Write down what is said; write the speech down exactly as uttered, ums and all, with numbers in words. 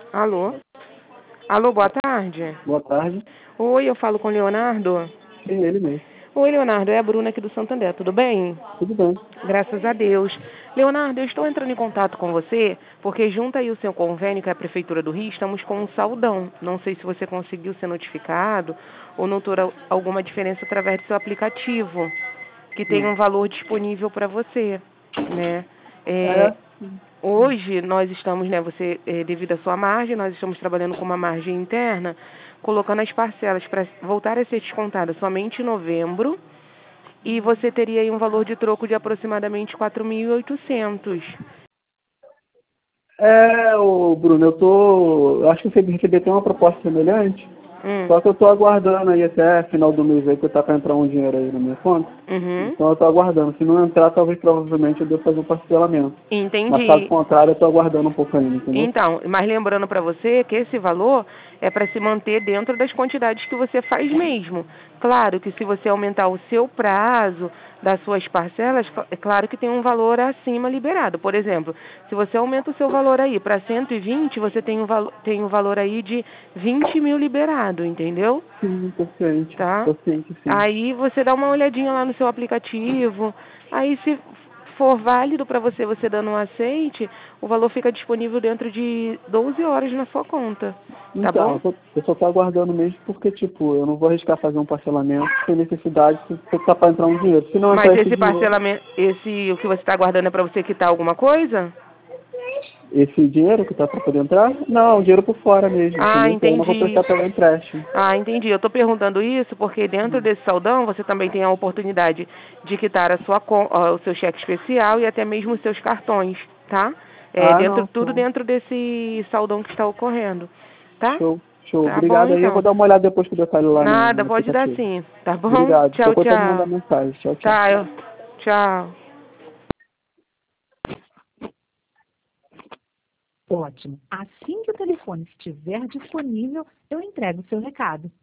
Alô? Alô, boa tarde. Boa tarde. Oi, eu falo com o Leonardo. Sim, ele mesmo. Oi, Leonardo, é a Bruna aqui do Santander, tudo bem? Tudo bem. Graças a Deus. Leonardo, eu estou entrando em contato com você porque junto aí o seu convênio com a Prefeitura do Rio, estamos com um saldão. Não sei se você conseguiu ser notificado ou notou alguma diferença através do seu aplicativo, que tem Não. um valor disponível para você, né? É, É, hoje nós estamos, né, você, é, devido à sua margem, nós estamos trabalhando com uma margem interna, colocando as parcelas para voltar a ser descontadas somente em novembro, e você teria aí um valor de troco de aproximadamente quatro mil e oitocentos. é o Bruno, eu tô. Eu acho que você receber até uma proposta semelhante. Hum. Só que eu tô aguardando aí até final do mês aí que tá pra entrar um dinheiro aí na minha conta. Uhum. Então eu tô aguardando. Se não entrar, talvez provavelmente eu devo fazer um parcelamento. Mas caso Entendi. contrário, eu tô aguardando um pouco ainda, entendeu? Então, mas lembrando para você que esse valor é para se manter dentro das quantidades que você faz mesmo. Claro que se você aumentar o seu prazo das suas parcelas, é claro que tem um valor acima liberado. Por exemplo, se você aumenta o seu valor aí para cento e vinte, você tem um, valo, tem um valor aí de vinte mil liberado, entendeu? Sim, tô ciente. Tá? Tô ciente, sim. Aí você dá uma olhadinha lá no seu aplicativo. Aí se for válido para você, você dando um aceite, o valor fica disponível dentro de doze horas na sua conta. Tá Então, bom? eu, tô, eu só tô aguardando mesmo porque, tipo, eu não vou arriscar fazer um parcelamento sem necessidade se se tá pra entrar um dinheiro. Se não Mas entrar esse esse dinheiro, parcelamento, esse o que você está aguardando é para você quitar alguma coisa? esse dinheiro que tá pra poder entrar, não, o dinheiro por fora mesmo, Ah, entendeu? Que eu não vou entendi. prestar pelo empréstimo. Ah, entendi. Eu estou perguntando isso porque dentro Hum. desse saldão você também tem a oportunidade de quitar a sua, con- ó, o seu cheque especial e até mesmo os seus cartões, tá? É, Ah, dentro, não, tudo show. dentro desse saldão que está ocorrendo, tá? Show, show. Tá bom, Obrigado aí, eu vou então. dar uma olhada depois que eu detalhe lá no, Nada, no pode dar aplicativo. sim, tá bom? Obrigado. Tchau, Qualquer coisa pode mandar tchau. mensagem. Tchau, tchau. Tá, eu... tchau. Ótimo. Assim que o telefone estiver disponível, eu entrego o seu recado.